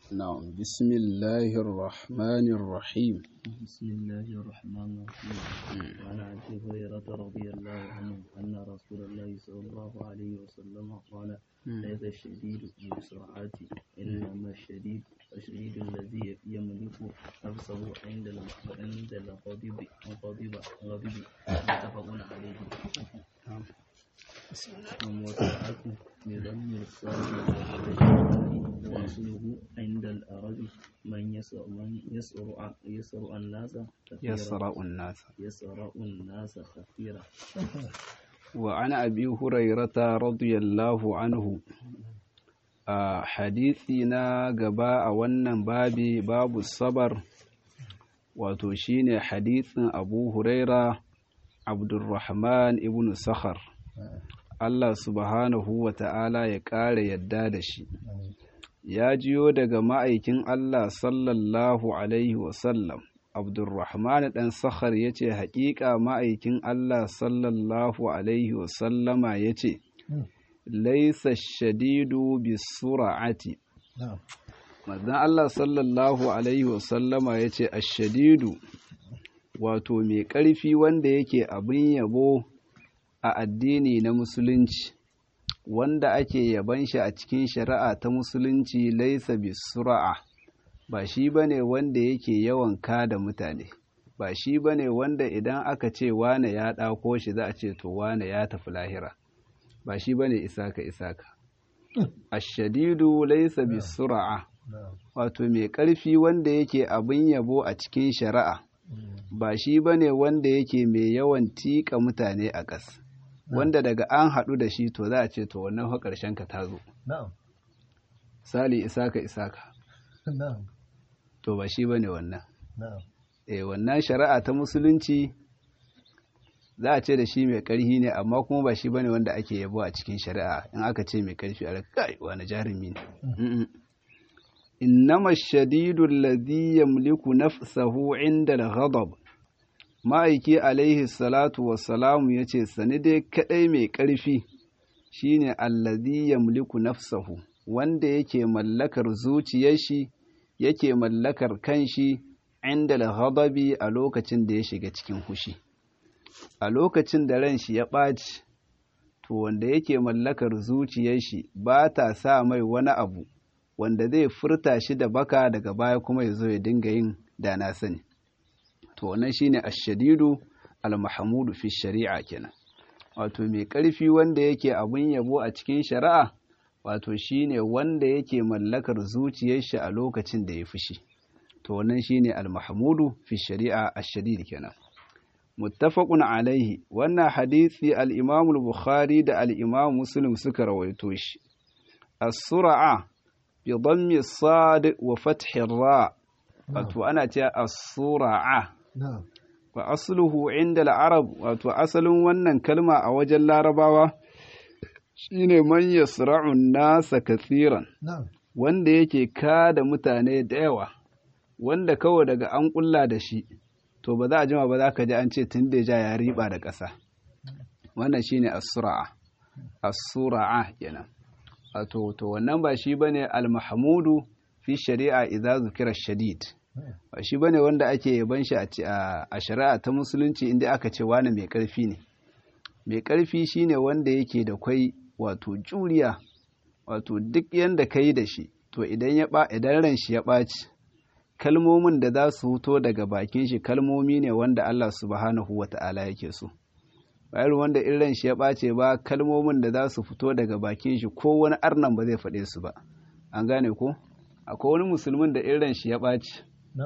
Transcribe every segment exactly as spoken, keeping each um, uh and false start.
نعم بسم الله الرحمن الرحيم بسم الله الرحمن الرحيم وعن أبي هريرة رضي الله عنه أن رسول الله صلى الله عليه وسلم قال ليس الشديد بالسرعة إنما الشديد الشديد الذي يملك نفسه عند عند الغضب غضب غضب متفق عليه. وموسعة بضم الصاد وأصله عند العرب من يسر من يسرع يسرع الناس يسرع الناس يسرع الناس خفيرا. وعن أبي هريرة رضي الله عنه a hadisi na gaba a wannan babi babu sabar wato shine hadisin Abu Huraira Abdurrahman ibn Sakhar Allah subhanahu wa ta'ala ya ƙara yadda da shi ya jiyo daga ma'aikin Allah sallallahu alaihi wasallam Abdurrahman ɗan Sakhar ya ce haƙiƙa ma'aikin Allah sallallahu alaihi wasallama ya ce laisa shadidu bisura'ati manzon Allah sallallahu alaihi wasallama ya ce ashadidu wato mai ƙarfi wanda yake abin yabo a addini na musulunci wanda ake yaban shi a cikin shari'a ta musulunci laisa bisura'a ba shi bane wanda yake yawan kada mutane ba shi bane wanda idan aka ce wane ya ɗako shi za a ce to wane ya tafi lahira ba shi bane isaka isaka ashadidu laysa bisur'a wato mai ƙarfi wanda yake abin yabo a cikin shari'a ba shi bane wanda yake mai yawan tika mutane a ƙas wanda daga an haɗu da shi to za a ce to wannan fa ƙarshen ka ta zo sali isaka isaka to ba shi bane wannan eh wannan shari'a ta musulunci za a ce da shi mai ƙarfi ne amma kuma ba shi bane wanda ake yabo a cikin shari'a in aka ce mai ƙarfi a kai wani jarumi ne innama shadidu alladhi yamliku nafsahu inda al-ghadab ma'aiki alaihi salatu wassalamu yace sani dai kadai mai ƙarfi shine alladhi yamliku nafsahu wanda yake mallakar zuciyar shi yake mallakar kanshi inda al-ghadabi a lokacin da ya shiga cikin hushi a lokacin da ran shi ya ɓaci to wanda yake mallakar zuciyar shi ba ta sa mai wani abu wanda zai furta shi da baka daga baya kuma ya zo ya dinga yin da na sani to wannan shine ash-shadidu al-mahmudu fi shari'a kenan wato mai ƙarfi wanda yake abun yabo a cikin shari'a wato shine wanda yake mallakar zuciyar shi a lokacin da ya fushi to wannan shine al-mahmudu fi shari'a ash-shadid kenan muttafaqun alaihi wannan hadisi al-Imam al-Bukhari da al-Imam Muslim suka rawaito shi as-sur'a bi dhammi as-sad wa fathi ar-ra wato ana cewa as-sur'a wa asluhu inda al-arab wato asalin wannan kalma a wajen larabawa shine man yasra'u an-nasa kathiran wanda yake kada mutane da yawa wanda kawai daga an kulla da shi to ba za a jima ba za ka ji an ce tun da ja ya riba da ƙasa wannan shine as-sura'a as-sura'a kenan wato to wannan ba shi bane al-mahmudu fi shari'a idza zukira shadid ba shi bane wanda ake yaban shi a shari'a ta musulunci inda aka ce wani mai ƙarfi ne mai ƙarfi shine wanda yake da kwai wato juriya wato duk yanda kai da shi to idan ya ba idan ran shi ya ɓaci kalmomin da za su fito daga bakin shi kalmomi ne wanda Allah subhanahu wata'ala yake so bayar wanda irin shi ya ɓace ba kalmomin da za su fito daga bakin shi ko wani arnan ba zai faɗe su ba an gane ko akwai wani musulmin da irin shi ya ɓace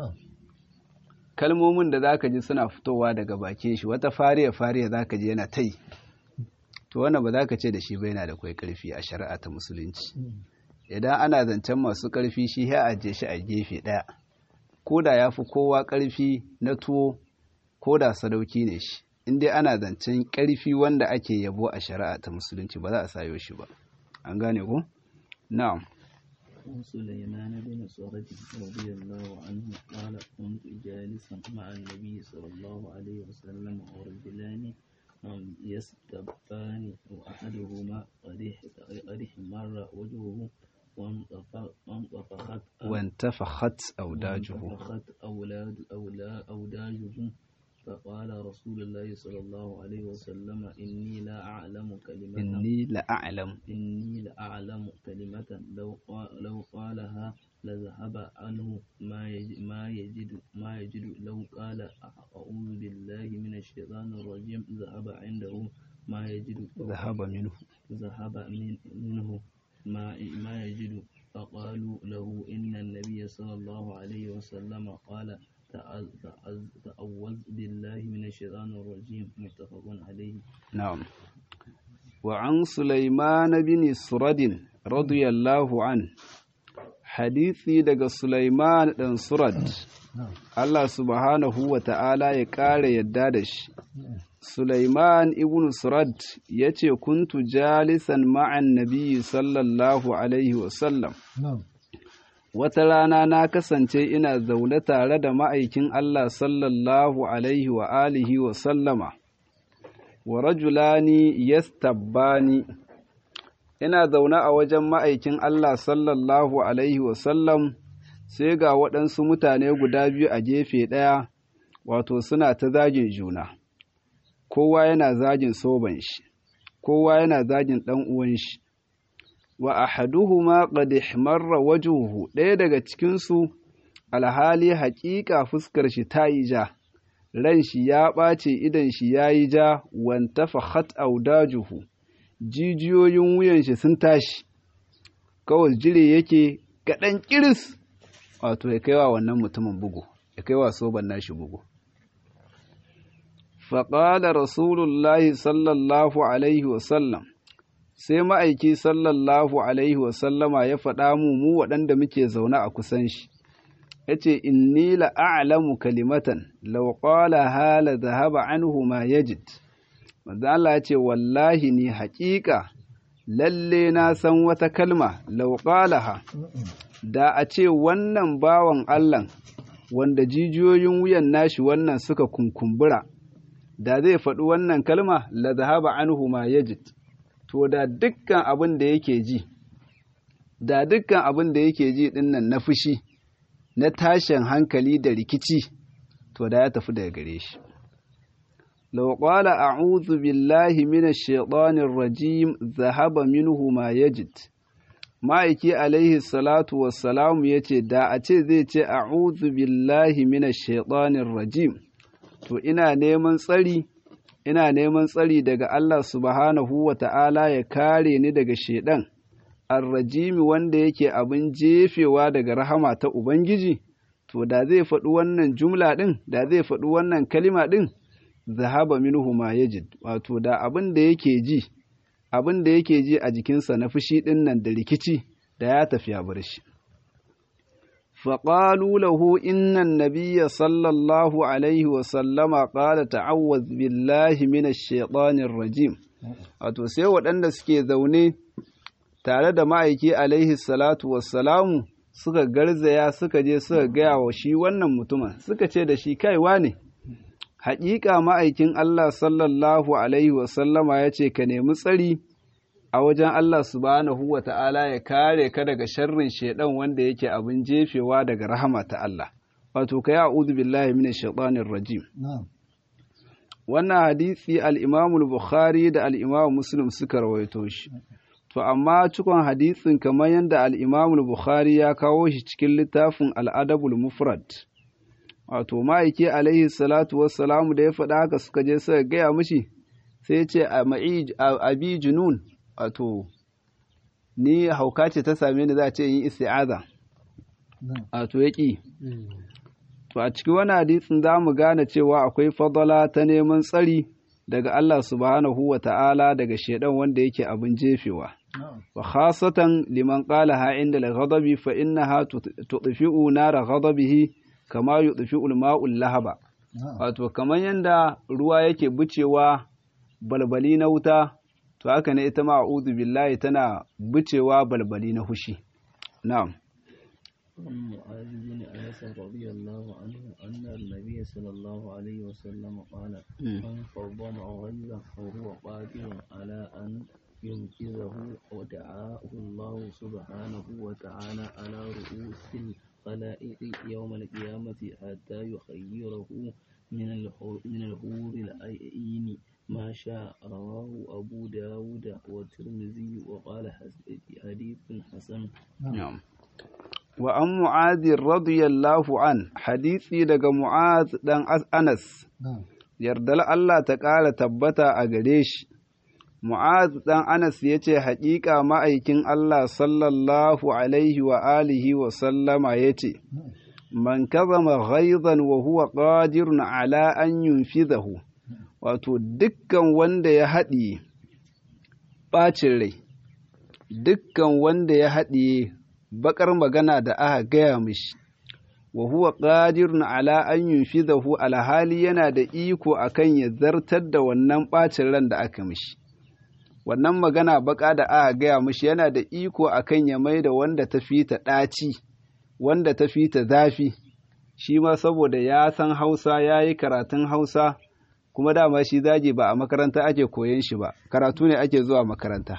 kalmomin da zaka ji suna fitowa daga bakin shi wata fariya fariya zaka ji yana tai to wannan ba zaka ce da shi ba yana da kai karfi a shari'a ta musulunci idan ana zancen masu karfi shi ya ajiye shi a gefe ɗaya ko da ya fi kowa ƙarfi na tuwo ko da sadauki ne shi inda ana zancen ƙarfi wanda ake yabo a shari'a ta musulunci ba za a sayo shi ba an gane ko na'am سليمان بن سرد رضي الله عنه قال كنت جالسا مع النبي صلى الله عليه وسلم ورجلان يستبان وأحدهما قد احمر وجهه وانطفخ- وانطفخت وانتفخت أوداجه وانتفخت أولاد أولا أوداجه فقال رسول الله صلى الله عليه وسلم إني لا أعلم كلمة إني لأعلم إني لأعلم كلمة لو قال لو قالها لذهب عنه ما يجد ما يجد ما يجد لو قال أعوذ بالله من الشيطان الرجيم ذهب عنده ما يجد ذهب منه ذهب من منه ما ما يجد فقالوا له إن النبي صلى الله عليه وسلم قال تعز- تعز- تعوذ بالله من الشيطان الرجيم متفق عليه. نعم. وعن سليمان بن سرد رضي الله عنه حديثي daga Sulaiman dan Surad Allah subhanahu wa ta'ala ya ƙara yadda da shi. Sulaiman ibn Surad ya ce, Kuntu jalisan ma'an nabiyyi sallallahu Alaihi wasallam. Wata rana na kasance ina zaune tare da ma'aikin Allah sallallahu Alaihi wa alihi wa sallama, wa rajulani yastabbani. Ina zaune a wajen ma'aikin Allah sallallahu Alaihi wa sallam, sai ga waɗansu mutane guda biyu a gefe ɗaya, wato suna ta zagin juna. Kowa yana zagin soban shi, kowa yana zagin ɗan uwan shi. Wa ahaduhuma qad ihmarra wajhuhu, ɗaya daga cikin su alhali haƙiƙa fuskar shi ta yi ja, ran shi ya ɓace, idan shi ya yi ja, wantafakhat audajuhu, jijiyoyin wuyan shi sun tashi, kawai jire yake kaɗan ƙiris, wato ya kaiwa wannan mutumin bugu, ya kaiwa soban nashi bugu. faƙala rasulullahi sallallahu alaihi wasallam, sai ma'aiki sallallahu alaihi wasallama ya faɗa mu mu waɗanda muke zaune a kusan shi, ya ce, Inni la'a'lamu kalimatan, lau ƙwala hala zahaba anhu ma yajid. Manzo Allah ya ce, Wallahi ni haƙiƙa, lalle na san wata kalma, lau ƙwalaha, da a ce wannan bawan Allah, wanda jijiyoyin wuyan nashi wannan suka kunkumbura, da zai faɗi wannan kalma, la zahaba anhu ma yajid. To da dukkan abin da yake ji, da dukkan abin da yake ji dinnan na fushi, na tashin hankali da rikici, to da ya tafi daga gare shi. Law qala a'udhu billahi minash shaitanir rajim zahaba minhu ma yajid. Ma'aiki alaihi salatu wassalamu yace da a ce zai ce a'udhu billahi minash shaitanir rajim, to ina neman tsari ina neman tsari daga Allah subhanahu wa ta'ala ya kare ni daga shaiɗan, arrajimi wanda yake abin jefewa daga rahama ta Ubangiji, to da zai faɗi wannan jumla ɗin, da zai faɗi wannan kalima ɗin, zahaba minhu ma yajid, wato da abin da yake ji, abin da yake ji a jikinsa na fushi ɗin nan da rikici, da ya tafi ya bar shi. فقالوا له إن النبي صلى الله عليه وسلم قال تعوذ بالله من الشيطان الرجيم. wato sai waɗanda suke zaune tare da ma'aiki alaihi salatu wassalamu suka garzaya suka je suka gaya wa shi wannan mutumin, suka ce da shi kaiwa ne, haƙiƙa ma'aikin Allah sallallahu alaihi wasallama ya ce ka nemi tsari a wajen Allah subhanahu wa ta'ala ya kare ka daga sharrin shaiɗan wanda yake abin jefewa daga rahama ta Allah. Wato, ka yi a'udhu billahi minash shaitanir rajim. Wannan hadisi al'imamu Bukhari da al'imamu Muslim suka rawaito shi. To, amma cikon hadisin kamar yadda al'imamu Bukhari ya kawo shi cikin littafin al'adabul mufrad. Wato, ma'aiki alaihi salatu wassalamu da ya faɗa haka suka je suka gaya mishi, sai ya ce a abi junun. Wato, ni hauka ce ta same ni za a ce yin isti'aza, wato ya ƙi. To, a cikin wani hadisin za mu gane cewa akwai fadala ta neman tsari daga Allah subhanahu wa ta'ala daga shaidan wanda yake abin jefewa. Wa khasatan liman qala ha inda al-ghadabi fa innaha tudfi'u nara ghadabihi kama yudfi'u al-ma'u lahaba. Wato, kamar yanda ruwa yake bucewa balbali na wuta, to haka ne ita ma a'udhu billahi tana bucewa balbali na hushi. Na'am. عن معاذ بن أنس رضي الله عنه أن النبي صلى الله عليه وسلم قال من فضل غيظه فهو قادر على أن ينقذه ودعاه الله سبحانه وتعالى على رؤوس الخلائق يوم القيامة حتى يخيره من الحور من الحور العين ما شاء. رواه أبو داود والترمذي وقال حديث حسن. نعم. وعن معاذ رضي الله عنه حديثي daga Mu'adh dan Anas yardal Allah ta ƙara tabbata a gare shi. Mu'adh dan Anas yace haƙiƙa ma'aikin Allah sallallahu alaihi wa alihi wa sallama yace man kazama ghaizan wa huwa qadirun ala an yunfidahu, wato dukkan wanda ya haɗiye ɓacin rai, dukkan wanda ya haɗiye baƙar magana da aka gaya mishi, wa huwa qadirun ala an yunfidahu, alhali yana da iko akan ya zartar da wannan ɓacin ran da aka mishi. Wannan magana baƙa da aka gaya mishi yana da iko akan ya mai da wanda ta fita ɗaci, wanda ta fita zafi, shi ma saboda ya san Hausa, ya yi karatun Hausa, kuma dama shi zagi ba a makaranta ake koyon shi ba, karatu ne ake zuwa makaranta.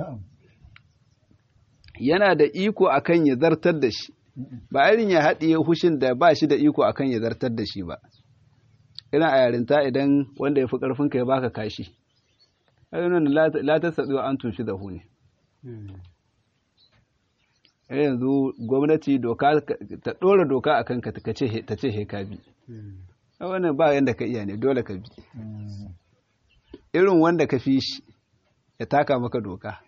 Yana da iko akan ya zartar da shi, ba irin ya haɗiye hushin da ba shi da iko akan ya zartar da shi ba. Ina a yarinta idan wanda ya fi ƙarfinka ya baka kashi, ayyunan la ta saɗuwa an tunshi da hu ne. Yanzu gwamnati doka ta ɗora doka a kanka ta ce he ka bi. Wannan ba yanda ka iya ne, dole ka bi. Irin wanda ka fi shi ya taka maka doka.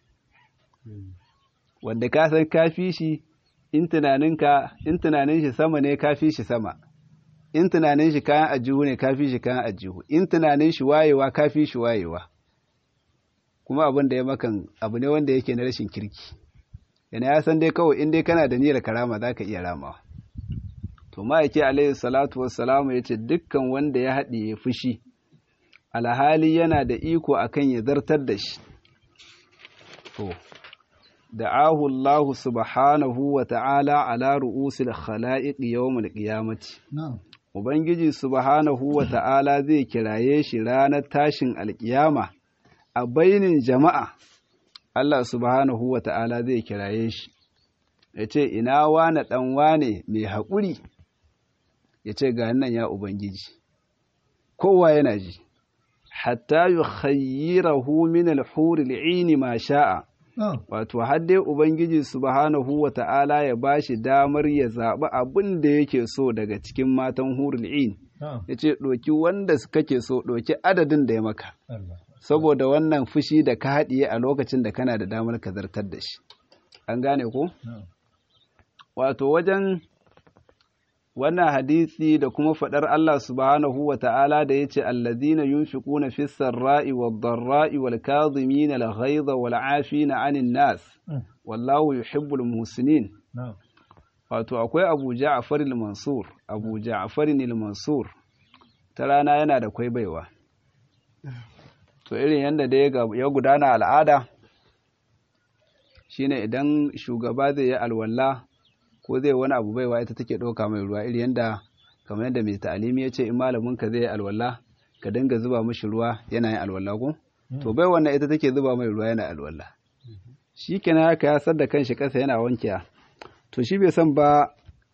Wanda ka san ka fi shi, in tunaninka, in tunanin shi sama ne ka fi shi sama. In tunanin shi kayan ajihu ne ka fi shi kayan ajihu. In tunanin shi wayewa ka fi shi wayewa. Kuma abin da ya makan abu ne wanda yake na rashin kirki. Yana ya san dai kawai in dai kana da niyyar karama za ka iya ramawa. To ma'aiki alaihi salatu wassalamu ya ce dukkan wanda ya haɗe ya fushi, alhali yana da iko akan ya zartar da shi. To, da'ahu Allah subhanahu wa ta'ala ala ru'usil khala'iq yawmal qiyamati. Ubangiji subhanahu wa ta'ala zai kiraye shi ranar tashin alƙiyama a bainin jama'a. Allah subhanahu wa ta'ala zai kiraye shi, ya ce, ina wane ɗan wane mai haƙuri, ya ce, ga nan ya Ubangiji, kowa yana ji, hatta yi khayyirahu min alhuri al'ini ma sha'a, wato, haddai Ubangiji subhanahu wa ta'ala ya ba shi damar ya zaɓi abin da yake so daga cikin matan hurul in, ya ce, ɗoki wanda kake so, ɗoki adadin da ya maka. Saboda wannan fushi da ka haɗiye a lokacin da kana da damar ka zartar da shi. An gane ko? Wato wajen wannan hadisi da kuma faɗar Allah subhanahu wa ta'ala da ya ce, Allazina yunfiquna fis sarra'i wad dharra'i wal kadhimina al ghayza wal 'afina 'anil nas wallahu yuhibbul muhsinin. Wato akwai Abu Ja'far al-Mansur, Abu Ja'far al-Mansur ta rana yana da kwai baiwa. To irin yadda dai ya gudana al'ada shine idan shugaba zai yi alwala ko zai wani abu baiwa ita take ɗauka mai ruwa, irin yadda kamar yadda mai ta'alimi ya ce in malamin ka zai yi alwala ka dinga zuba mishi ruwa yana yin alwala ko to bai wannan ita take zuba mai ruwa yana alwala. Shi kenan haka ya sadda kanshi kasa yana wankiya, to shi bai san ba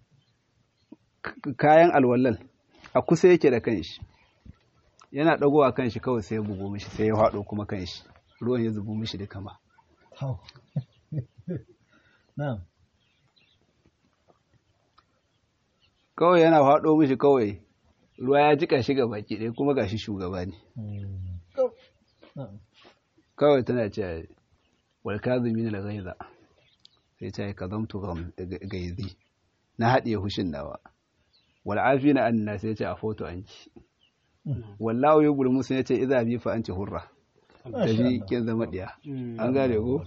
kayan alwalal a kusa yake da kanshi, yana ɗagowa kanshi kawai sai ya bugo mishi, sai ya haɗo kuma kanshi ruwan ya zubo mishi da kama. Kawai yana haɗo mishi kawai ruwa ya jika shi ga baki ɗaya kuma gashi shugaba ne. Kawai tana ce wal kazimin al ghaiza, sai ta yi kazamtu gaizi, na haɗiye hushin nawa. Wal afina anna, sai ce a foto anki. Wallahu yubul musu, ya ce idza bi fa anti hurra, tafi kin zama diya. An gane ko?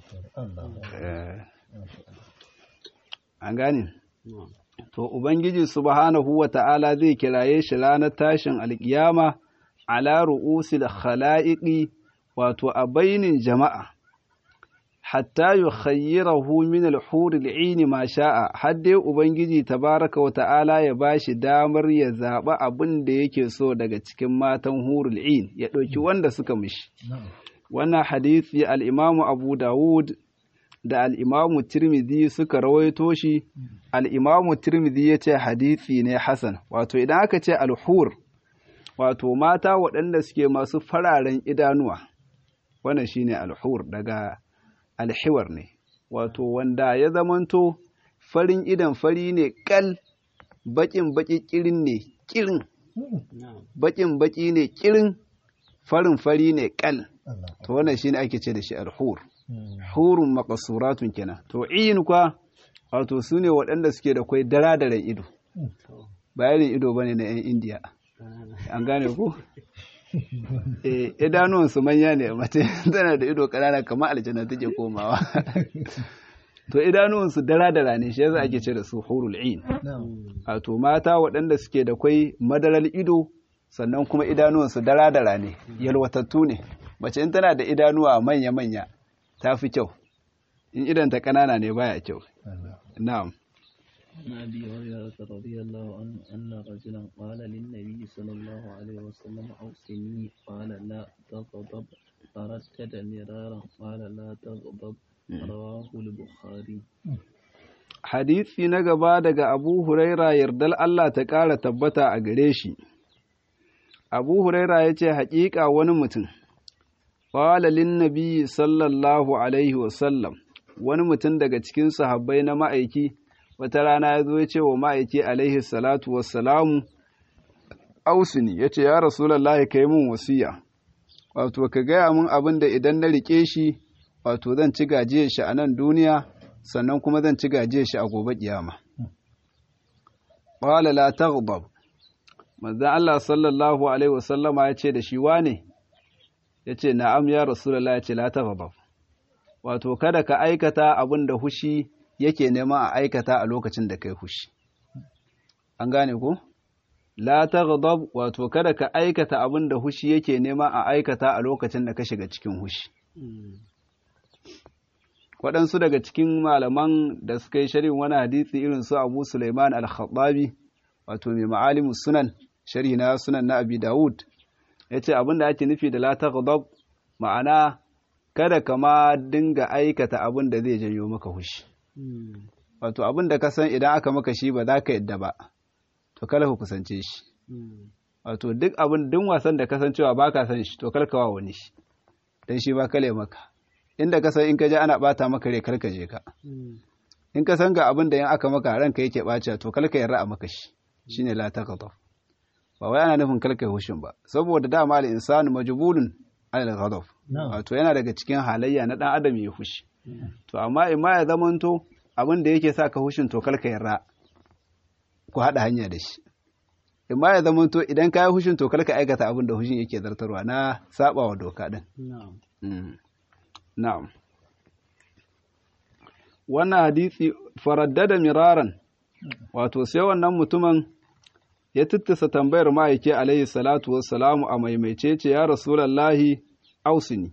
An gane? To Ubangiji subhanahu wa ta'ala zai kiraye shi ranar tashin alƙiyama ala ru'usil khala'iqi, wato a bainin jama'a, hatta yukhayyirahu min al-huri al-'ain ma sha'a, har dai Ubangiji tabaraka wa ta'ala ya bashi damar ya zaɓi abin da yake so daga cikin matan hurul 'ain, ya ɗauki wanda suka mishi. wannan hadisi al-Imamu Abu Dawud da al-Imamu Tirmidhi suka rawaito shi. Al-Imamu Tirmidhi yace hadisi ne hasan. Wato idan aka ce al-hur, wato mata waɗanda suke masu fararen idanuwa, wannan shine al-hur, daga al-hiwar ne, wato wanda ya zamanto farin idan fari ne kal, baƙin baƙi kirin ne kirin, baƙin baƙi ne kirin, farin fari ne kal. To wannan shine ake ce da shi al-hur. Hurun maqsuratun kenan. To iyin kwa wato sune waɗanda suke da kai daradaren ido. Bayanin ido bane na 'yan Indiya. An gane ku? Eh, idanuwan su manya ne, mace tana da ido kanana kamar aljanna take komawa. To idanuwan su daradara ne, shi yasa ake ce da su hurul ain. Wato mata waɗanda suke da kai madaral ido, sannan kuma idanuwan su daradara ne, yalwatattu ne. Mace in tana da idanuwa manya manya ta fi kyau, in idan ta kanana ne baya kyau. Na'am. عن أبي هريرة رضي الله عنه أن رجلا قال للنبي صلى الله عليه وسلم أوصني قال لا تغضب فردد مرارا قال لا تغضب رواه البخاري. Hadisi na gaba daga Abu Huraira yardal Allah ta ƙara tabbata a gare shi. Abu Huraira ya ce haƙiƙa wani mutum, qala lin nabi sallallahu alaihi wasallam, wani mutum daga cikin sahabbai na ma'aiki wata rana ya zo ya ce wa ma'aiki alaihi salatu wassalamu, ausini, ya ce ya Rasulallah ka yi min wasiya, wato ka gaya min abin da idan na riƙe shi, wato zan ci gaje shi a nan duniya, sannan kuma zan ci gaje shi a gobe kiyama. Qala la taghdab, manzon Allah sallallahu alaihi wasallama ya ce da shi wane? Ya ce na'am ya Rasulallah, ya ce la taghdab, wato kada ka aikata abin da hushi yake nema a aikata a lokacin da kai hushi. An gane ko? La taghdab, wato kada ka aikata abin da hushi yake nema a aikata a lokacin da ka shiga cikin hushi. Waɗansu daga cikin malaman da suka yi sharhin wani hadisi irin su Abu Sulaiman al-Khattabi, wato mai ma'alimu sunan, sharhi na sunan na Abi Dawud, ya ce abin da ake nufi da la taghdab, ma'ana kada ka ma dinga aikata abin da zai janyo maka hushi. Wato abin da ka san idan aka maka shi ba za ka yadda ba, to kala ku kusance shi. Wato duk abin duk wasan da kasancewa ba ka san shi, to kar ka wa wani shi, dan shi ba kale maka. Inda ka san in ka je ana bata maka rai, kar ka je ka. In ka san ga abin da in aka maka ranka yake ɓaci, to kar ka yarda a maka shi. Shine la taghdab. Ba wai ana nufin kar ka hushin ba, saboda dama al-insanu majbulun ala al-ghadab. Wato yana daga cikin halayya na dan adam ya hushi. To amma in ma ya zamanto abin da yake sa ka hushin, to kar ka yarda ku haɗa hanya da shi. In ma ya zamanto idan ka yi hushin, to kar ka aikata abin da hushin yake zartarwa na sabawa doka din. Na'am. Na'am. Wannan hadisi faraddada miraran, wato sai wannan mutumin ya tuttasa tambayar ma'aiki alaihi salatu wassalamu a maimaice ce ya Rasulallahi ausini.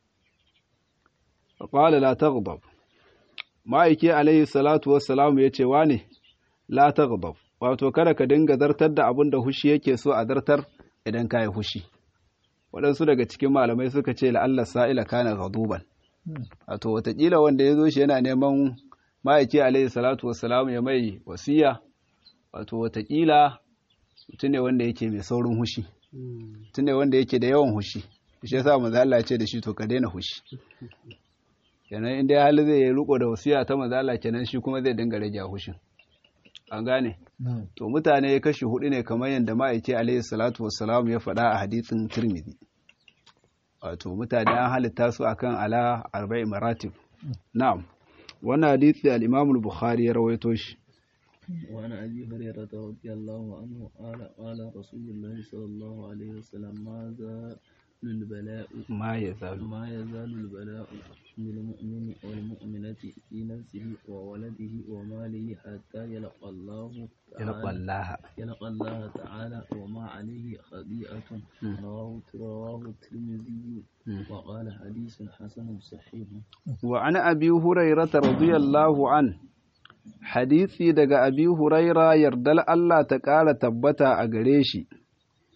Qala la taghdab. Ma'aiki alaihi salatu wassalamu ya ce wane la taghdab, wato kada ka dinga zartar da abin da hushi yake so a zartar idan ka yi hushi. Waɗansu daga cikin malamai suka ce la'alla sa'ila kana ghaduban. Wato watakila wanda ya zo shi yana neman ma'aiki alaihi salatu wassalamu ya mai wasiya, wato watakila mutum ne wanda yake mai saurin hushi, mutum ne wanda yake da yawan hushi, shi yasa manzo Allah ya ce da shi to ka daina hushi. Kenan inda hali zai yi riko da wasiya ta manzo Allah, kenan shi kuma zai dinga rage hushin. An gane? To mutane kashi hudu ne kamar yadda ma'aiki alaihi salatu wassalamu ya faɗa a hadisin Tirmidhi. Wato mutane an halitta su akan ala arba'i maratib. Na'am. Wannan hadisi al-Imam al-Bukhari ya rawaito shi. وعن أبي هريرة رضي الله عنه قال قال رسول الله صلى الله عليه وسلم ما زال البلاء ما يزال ما يزال البلاء للمؤمن والمؤمنة في نفسه وولده وماله حتى يلقى الله يلقى الله يلقى الله تعالى وما عليه خطيئة. رواه رواه الترمذي وقال حديث حسن صحيح. وعن أبي هريرة رضي الله عنه hadisi daga abi huraira yardal Allah ta ƙara tabbata a gare shi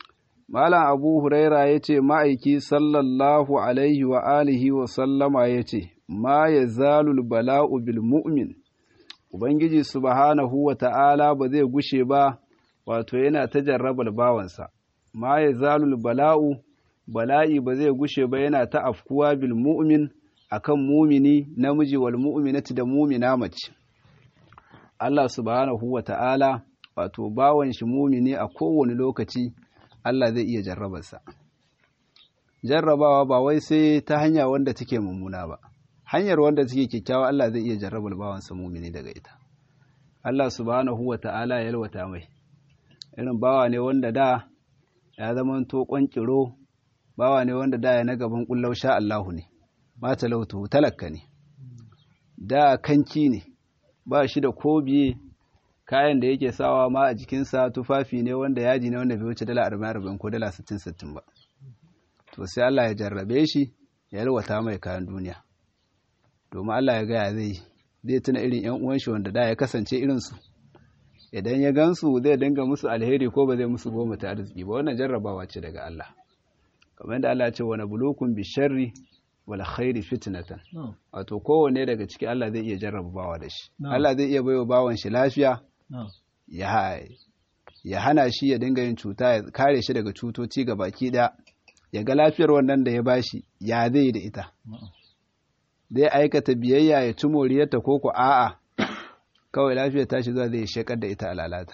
Malam Abu Huraira ya ce, ma'aiki sallallahu alaihi wa alihi wa sallama ya ce, ma ya zalul bala'u bil mu'min, Ubangiji subhanahu wa ta'ala ba zai gushe ba, wato yana ta jarrabar bawansa, ma ya zalul bala'u, bala'i ba zai gushe ba yana ta afkuwa bil mu'min akan mumini namiji wal mu'minati da mumina mace. Allah subhanahu wa ta'ala, wato bawan shi mumini a kowane lokaci, Allah zai iya jarrabarsa. Jarrabawa ba wai sai ta hanya wanda take mummuna ba, hanyar wanda take kyakkyawa Allah zai iya jarrabar bawansa mumini daga ita. Allah subhanahu wa ta'ala ya yalwata mai, irin bawa ne wanda da ya zama to ƙwanƙiro, bawa ne wanda da ya na gaban ƙullau sha Allahu ne, ma talautu talakka ne, da kanki ne, ba shi da ko biye, kayan da yake sawa ma a jikinsa tufafi ne wanda yaji ne wanda bai wuce dala arba'in arba'in ko dala sittin sittin ba. To sai Allah ya jarrabe shi ya yalwata mai kayan duniya, domin Allah ya gaya zai zai tuna irin ‘yan uwan shi wanda da ya kasance irinsu, idan ya gansu zai dinga musu alheri ko ba zai musu goma ta arziki ba. Wannan jarrabawa ce daga Allah, kamar yadda Allah ya ce wa nabluukum bisharri wal khairi fitnatan, wato kowanne daga ciki Allah zai iya jarraba bawa da shi. Allah zai iya baiwa bawan shi lafiya, ya ya hana shi ya dinga yin cuta, ya kare shi daga cutoci ga baki da, ya ga lafiyar wannan da ya bashi ya zai da ita, zai aikata biyayya ya ci moriyarta ko ku a'a kawai lafiyar tashi zuwa zai shekar da ita a lalata.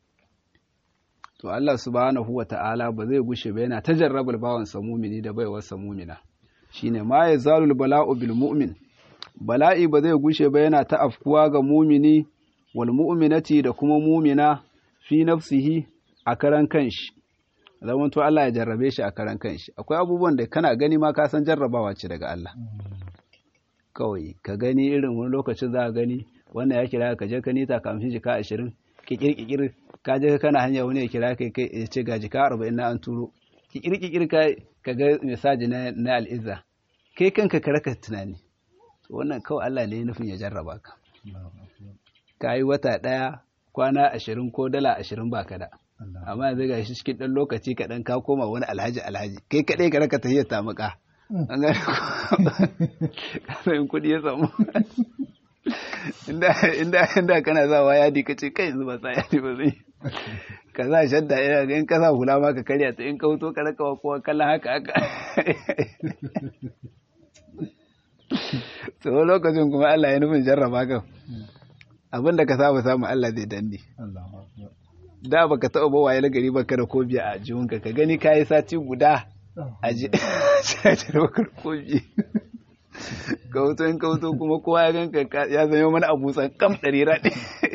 To Allah subhanahu wa ta'ala ba zai gushe ba yana ta jarrabar bawan samumini da baiwar samumina, shine ma ya zalul bala'u bil mu'min, bala'i ba zai gushe ba yana ta afkuwa ga mumini wal mu'minati da kuma mumina fi nafsihi a karan kanshi, zaman to Allah ya jarrabe shi a karan kanshi. Akwai abubuwan da kana gani ma ka san jarrabawa ce daga Allah, kawai ka gani irin wani lokacin za ka gani wannan ya kira ka je ka nita ka amshi jika ashirin kikir kikir, ka je kana hanya wani ya kira kai kai ya ce ga jika arba'in na an turo, kikir kikir ka ka ga mesaji na na al'izza, kai kanka ka raka tunani. Wannan kawai Allah ne ya nufin ya jarraba ka, ka yi wata ɗaya kwana ashirin ko dala ashirin ba ka da, amma yanzu ga shi cikin ɗan lokaci kaɗan ka koma wani alhaji alhaji, kai kaɗai ka raka tahiyar tamuka, an gane ko kasayin kuɗi ya samu inda inda inda kana zawa yadi ka ce kai yanzu ba sa yadi ba zai ka za shadda ina ga in ka sa hula ma ka karya ta, in ka wuto ka raka wa kowa kallon haka haka to lokacin kuma Allah ya nufin jarraba ka, abin da ka saba samu Allah zai danne. Da baka taɓa ba waye gari baka da kobiya a jihunka, ka gani kayi sati guda a ji sai da baka da kobi, ka wuto in ka wuto kuma kowa ya ganka ya zama mana abusan kam ɗari raɗi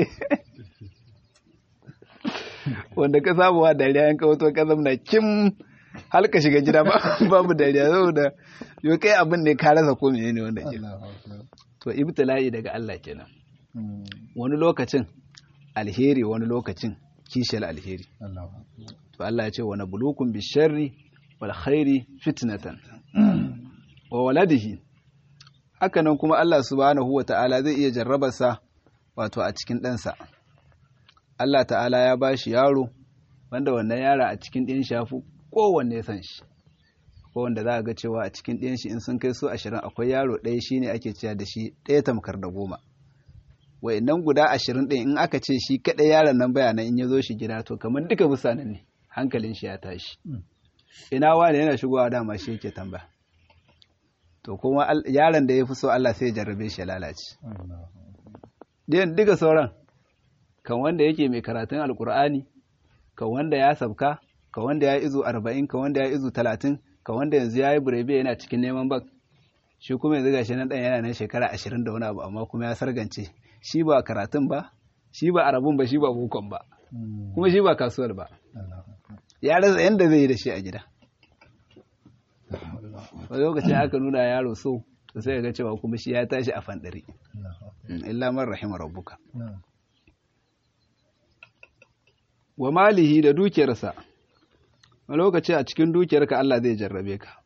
wanda ka saba wa dariya in ka wuto ka zamna kim har ka shiga gida babu dariya, saboda yau kai abin ne ka rasa ko menene wanda ke. To ibtila'i daga Allah kenan, wani lokacin alheri wani lokacin kishiyar alheri. To Allah ya ce wa nabluukum bisharri wal khairi fitnatan wa waladihi, haka nan kuma Allah subhanahu wa ta'ala zai iya jarrabarsa wato a cikin ɗansa. Allah ta'ala ya bashi yaro wanda wannan yara a cikin ɗin shafu kowanne san shi, ko wanda za a ga cewa a cikin ɗin shi in sun kai su ashirin akwai yaro ɗaya shine ake cewa da shi ɗaya tamkar da goma. Wa'annan guda ashirin ɗin in aka ce shi kaɗai yaron nan bayanan in ya zo shi gida to kamar duka musanan ne, hankalin shi ya tashi. Ina wani yana shigowa dama shi yake tambaya. To kuma yaron da ya fi so Allah sai ya jarrabe shi ya lalace. Ɗayan duka sauran, kan wanda yake mai karatun alkur'ani, kan wanda ya sabka, kan wanda ya izu arba'in, kan wanda ya izu talatin, kan wanda yanzu ya yi burebe yana cikin neman bak, shi kuma yanzu gashi nan ɗan yana nan shekara ashirin da wani abu amma kuma ya sargance. Shi ba karatun ba, shi ba arabun ba, shi ba bukon ba, kuma shi ba kasuwar ba, ya rasa yadda zai yi da shi a gida. Wani lokacin aka nuna yaro so, to sai ga cewa kuma shi ya tashi a fandari, illa man rahima rabbuka. Wa malihi da dukiyarsa, wani lokaci a cikin dukiyarka Allah zai jarrabe ka.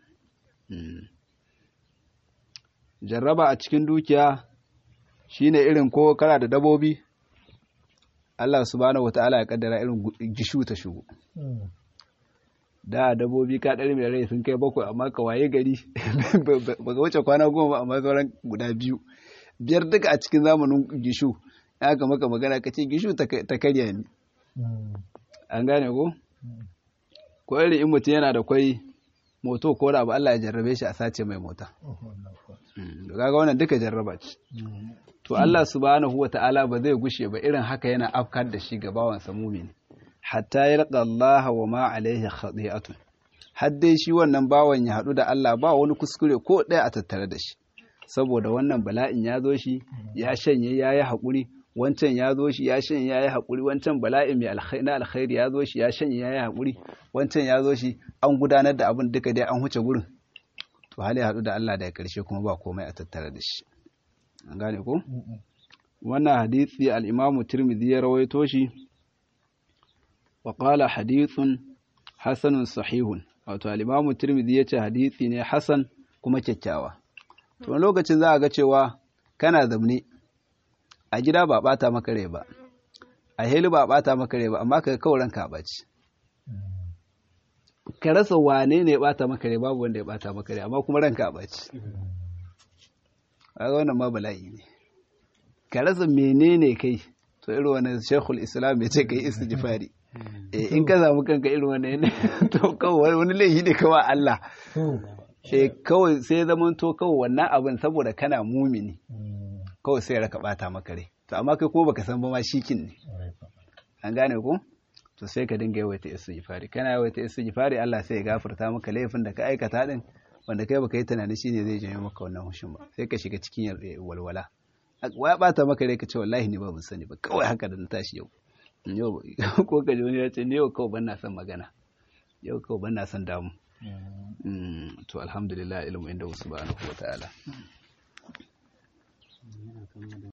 Jarraba a cikin dukiya shi ne irin ko kana da dabobi, Allah subhanahu wa ta'ala ya kaddara irin gishu ta shigo. da dabbobi ka ɗari mai rai sun kai bakwai amma ka waye gari ba ga wuce kwana goma ba amma sauran guda biyu biyar duka a cikin zamanin gishu ya ga maka magana ka ce gishu ta karya ni an gane ko ko irin in mutum yana da kwai moto ko da abu Allah ya jarrabe shi a sace mai mota kaga wannan duka jarraba ce to Allah subhanahu wata'ala ba zai gushe ba irin haka yana afkar da shi ga bawansa mumini hatta yalqa Allah wa ma alaihi khati'atun har dai shi wannan bawan ya hadu da Allah ba wani kuskure ko ɗaya a tattare da shi saboda wannan bala'in ya zo shi ya shanye yayi hakuri wancan ya zo shi ya shanye yayi hakuri wancan bala'in mai alkhairi na alkhairi ya zo shi ya shanye yayi hakuri wancan ya zo shi an gudanar da abin duka dai an huce gurin to hali hadu da Allah daga karshe kuma ba komai a tattare da shi an gane ko wannan hadisi al-Imam Tirmidhi ya rawaito shi wa qala hadithun hasanun sahihun wato al-Imam Tirmidhi yace hadisi ne hasan kuma kyakkyawa to lokacin za a ga cewa kana zamne a gida ba bata maka rai ba a heli ba bata maka rai ba amma ka kawai ranka baci ka rasa wane ne ya bata maka rai babu wanda ya bata maka rai amma kuma ranka baci kaga wannan ma bala'i ne ka rasa menene kai to irin wannan Sheikhul Islam ya ce kai istighfari eh in ka samu kanka irin wannan to kawai wani laifi ne kawai Allah eh kawai sai zaman to kawai wannan abin saboda kana mumini kawai sai raka bata maka rai to amma kai ko baka san ba ma shikin ne an gane ko to sai ka dinga yawaita istighfari kana yawaita istighfari Allah sai ya gafarta maka laifin da ka aikata din wanda kai baka yi tunani shine zai janyo maka wannan hushin ba sai ka shiga cikin walwala ya bata maka rai ka ce wallahi ni ba mun sani ba kawai haka da na tashi yau yau ko ka ji wani ya ce ni yau kawai ban na son magana yau kawai ban na son damu to alhamdulillah ilmu inda subhanahu wa ta'ala